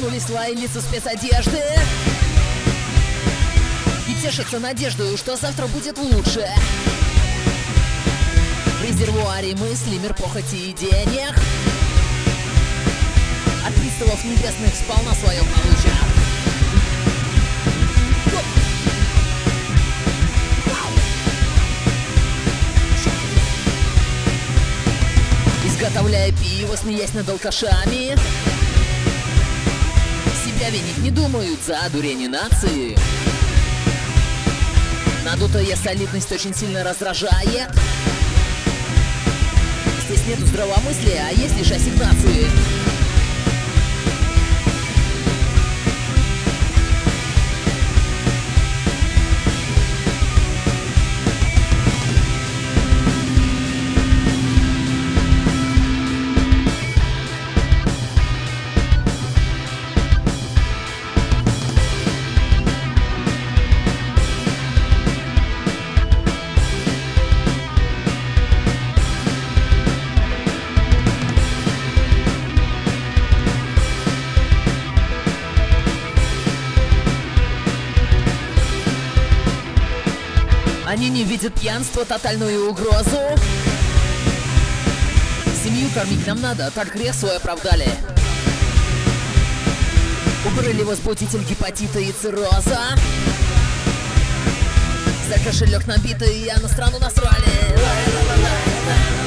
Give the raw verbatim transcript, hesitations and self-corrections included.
сомкнулись слои лица спецодежды и тешатся надеждой, что завтра будет лучше. В резервуаре мысли, мир похоти и денег, от приставов небесных сполна свое получат. Изготовляя пиво, смеясь над алкашами, себя винить не думают за одурение нации. Надутая солидность очень сильно раздражает. Здесь нету здравомыслия, а есть лишь ассигнации. Они не видят пьянства, тотальную угрозу. Семью кормить нам надо, так грех свой оправдали. Укрыли возбудитель гепатита и цирроза. За кошелек набитый, а на страну насрали.